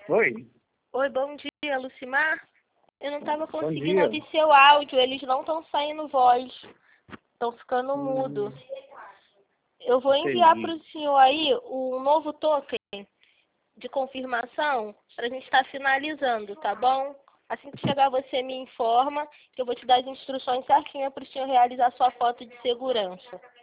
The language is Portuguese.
Oi, Oi, bom dia, Lucimar. Eu não estava bom conseguindo dia. ouvir seu áudio, eles não estão saindo voz, estão ficando mudo. Eu vou enviar para Entendi. o senhor aí um novo token de confirmação para a gente estar finalizando, tá bom? Assim que chegar você me informa que eu vou te dar as instruções certinhas para o senhor realizar sua foto de segurança.